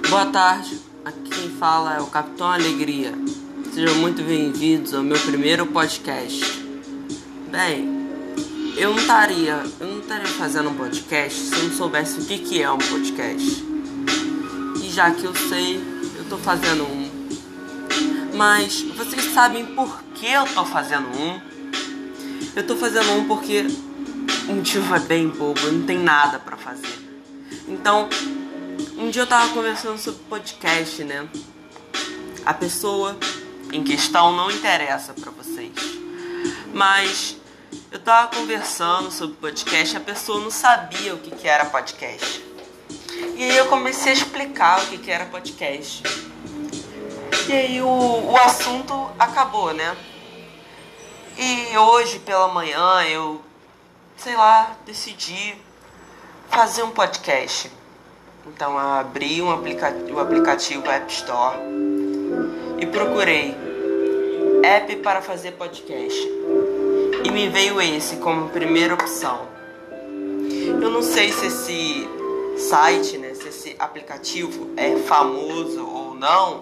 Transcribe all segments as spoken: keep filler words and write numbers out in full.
Boa tarde, aqui quem fala é o Capitão Alegria. Sejam muito bem-vindos ao meu primeiro podcast. Bem, eu não estaria, eu não estaria fazendo um podcast se eu não soubesse o que, que é um podcast. E já que eu sei, eu tô fazendo um. Mas vocês sabem por que eu tô fazendo um? Eu tô fazendo um porque o motivo é bem bobo, não tem nada pra fazer. Então, um dia eu tava conversando sobre podcast, né? A pessoa em questão não interessa pra vocês. Mas eu tava conversando sobre podcast e a pessoa não sabia o que, que era podcast. E aí eu comecei a explicar o que, que era podcast. E aí o, o assunto acabou, né? E hoje pela manhã eu, sei lá, decidi fazer um podcast. Então eu abri um aplica- o aplicativo App Store e procurei app para fazer podcast. E me veio esse como primeira opção. Eu não sei se esse site, né, se esse aplicativo é famoso ou não,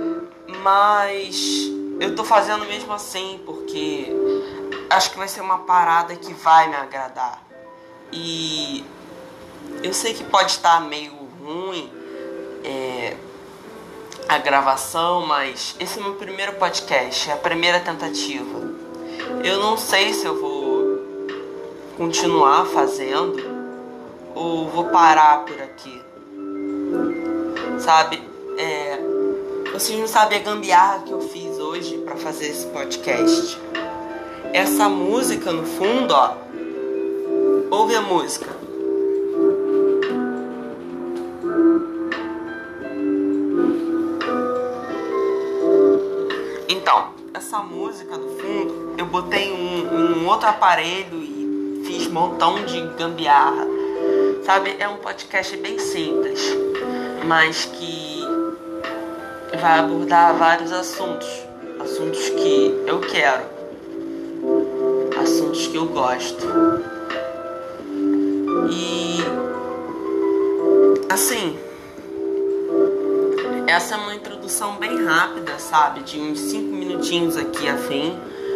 mas eu tô fazendo mesmo assim porque acho que vai ser uma parada que vai me agradar. E eu sei que pode estar meio ruim é, a gravação, mas esse é o meu primeiro podcast, é a primeira tentativa. Eu não sei se eu vou continuar fazendo ou vou parar por aqui. Sabe, é, vocês não sabem a gambiarra que eu fiz hoje pra fazer esse podcast. Essa música no fundo, ó, ouve a música. Então, essa música no fundo, eu botei um, um outro aparelho e fiz um montão de gambiarra. Sabe, é um podcast bem simples, mas que vai abordar vários assuntos. Assuntos que eu quero. Assuntos que eu gosto. E assim, essa é uma introdução bem rápida, sabe? De uns cinco minutinhos aqui a fim.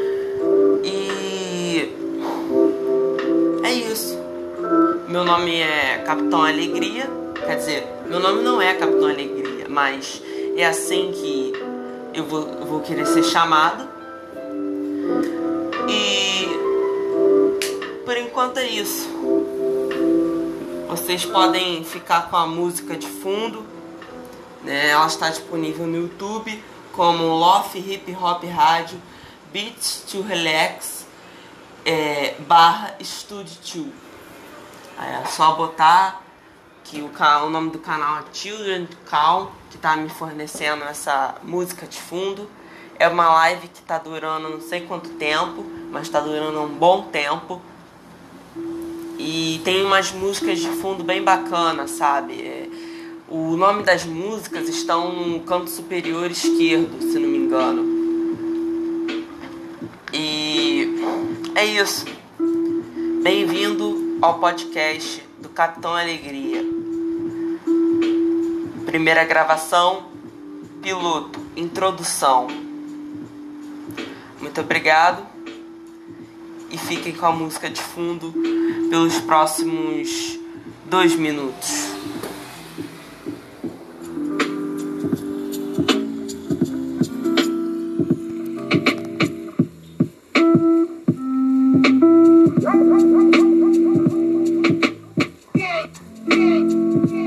E é isso. Meu nome é Capitão Alegria. Quer dizer, meu nome não é Capitão Alegria, mas é assim que eu vou, eu vou querer ser chamado. E por enquanto é isso. Vocês podem ficar com a música de fundo, né? Ela está disponível no YouTube como Lofi Hip Hop Rádio Beats to Relax é, barra Studio dois. É só botar que o, o nome do canal é Children Calm, que está me fornecendo essa música de fundo. É uma live que está durando não sei quanto tempo, mas está durando um bom tempo. E tem umas músicas de fundo bem bacanas, sabe? É, o nome das músicas estão no canto superior esquerdo, se não me engano. E é isso. Bem-vindo ao podcast do Capitão Alegria. Primeira gravação, piloto, introdução. Muito obrigado. E fiquem com a música de fundo pelos próximos dois minutos. Yeah, yeah, yeah.